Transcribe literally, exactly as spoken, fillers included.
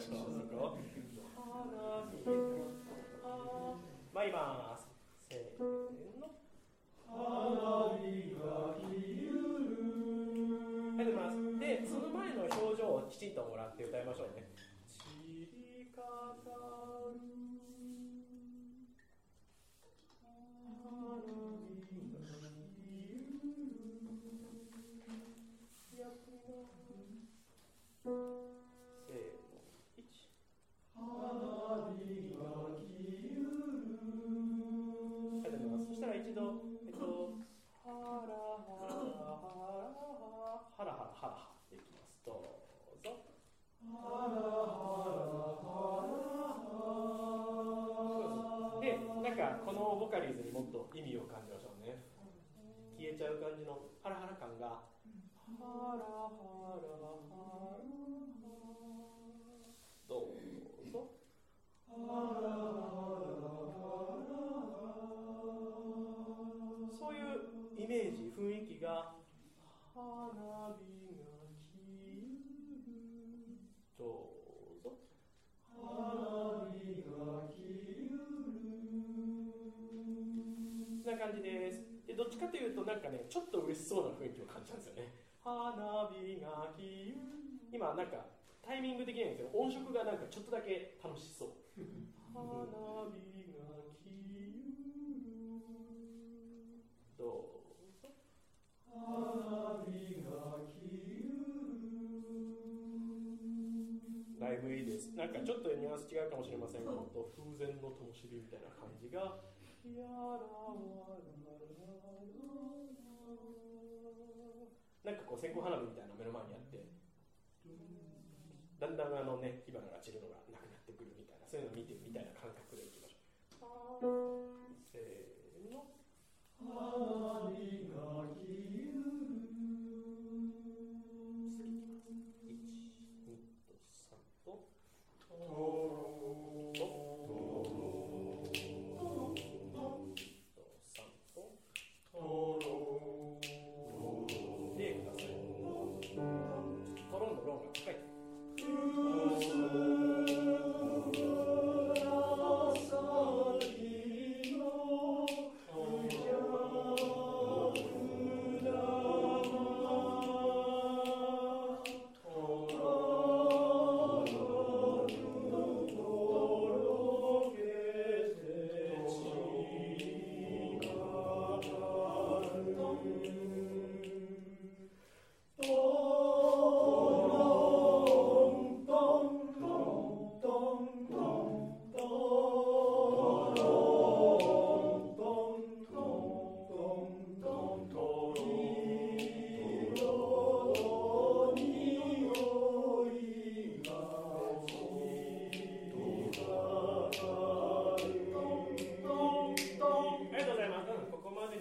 しょう。そこ花火が参ります。せーの。花火が消ゆる。はい、出ます。で、その前の表情をきちんともらって歌いましょうね。散りかかる花火が消ゆる。やってみます。せーの。いち。花火が消ゆる。はい、出ます。そしたら一度、えっと、ハラハラハラハラハラハラハラでいきます。どうぞ。ハラハラハラ。で、なんかこのボカリーズにもっと意味を感じましょうね。消えちゃう感じのハラハラ感が、ハラハラハラ。どうぞ。ハラハラハラ。そういうイメージ、雰囲気が、花火が消ゆる。どうぞ。花火が消ゆる。こんな感じです。で、どっちかというと、なんかね、ちょっと嬉しそうな雰囲気を感じたんですよね。花火が消ゆる。今、なんか、タイミング的になんですけど、音色がなんかちょっとだけ楽しそう。花火が消ゆる。どうぞ。花火が消ゆる。だいぶいいです。なんかちょっとニュアンス違うかもしれませんが、風前の灯火みたいな感じが、やらわららなんかこう線香花火みたいな目の前にあって、だんだんあのね、火花が散るのがなくなってくるみたいな、そういうのを見てみたいな感覚でいきましょう。せーの。花火